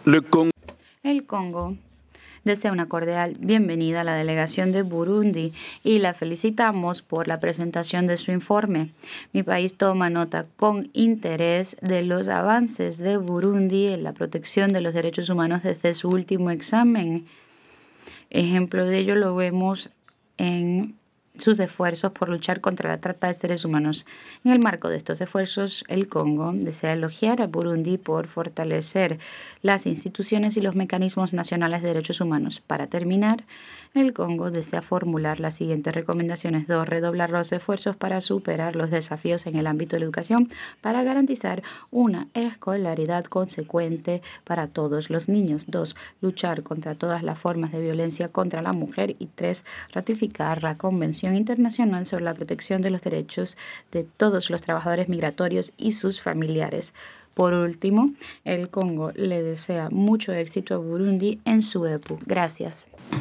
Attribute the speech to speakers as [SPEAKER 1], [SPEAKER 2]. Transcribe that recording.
[SPEAKER 1] Le Congo.
[SPEAKER 2] El Congo desea una cordial bienvenida a la delegación de Burundi y la felicitamos por la presentación de su informe. Mi país toma nota con interés de los avances de Burundi en la protección de los derechos humanos desde su último examen. Ejemplo de ello lo vemos en sus esfuerzos por luchar contra la trata de seres humanos. En el marco de estos esfuerzos, el Congo desea elogiar a Burundi por fortalecer las instituciones y los mecanismos nacionales de derechos humanos. Para terminar, el Congo desea formular las siguientes recomendaciones. 2. Redoblar los esfuerzos para superar los desafíos en el ámbito de la educación para garantizar una escolaridad consecuente para todos los niños. 2. Luchar contra todas las formas de violencia contra la mujer. Y 3. Ratificar la Convención Internacional sobre la Protección de los Derechos de todos los trabajadores migratorios y sus familiares. Por último, el Congo le desea mucho éxito a Burundi en su EPU. Gracias.